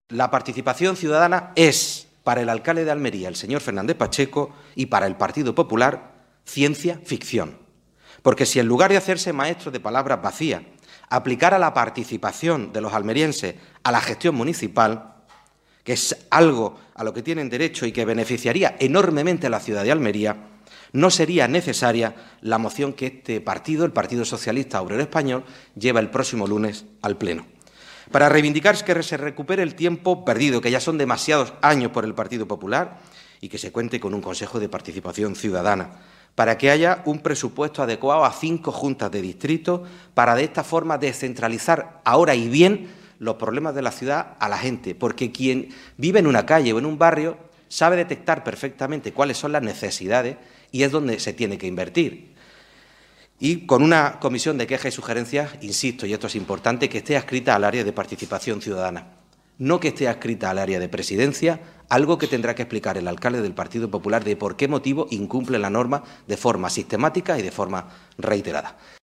La participación ciudadana es, para el alcalde de Almería, el señor Fernández Pacheco, y para el Partido Popular, ciencia ficción. Porque si en lugar de hacerse maestro de palabras vacías, aplicara la participación de los almerienses a la gestión municipal, que es algo a lo que tienen derecho y que beneficiaría enormemente a la ciudad de Almería, no sería necesaria la moción que este partido, el Partido Socialista Obrero Español, lleva el próximo lunes al Pleno. Para reivindicar que se recupere el tiempo perdido, que ya son demasiados años por el Partido Popular, y que se cuente con un Consejo de Participación Ciudadana, para que haya un presupuesto adecuado a 5 juntas de distrito, para de esta forma descentralizar ahora y bien los problemas de la ciudad a la gente, porque quien vive en una calle o en un barrio sabe detectar perfectamente cuáles son las necesidades y es donde se tiene que invertir. Y con una comisión de quejas y sugerencias, insisto, y esto es importante, que esté adscrita al área de participación ciudadana, no que esté adscrita al área de presidencia, algo que tendrá que explicar el alcalde del Partido Popular de por qué motivo incumple la norma de forma sistemática y de forma reiterada.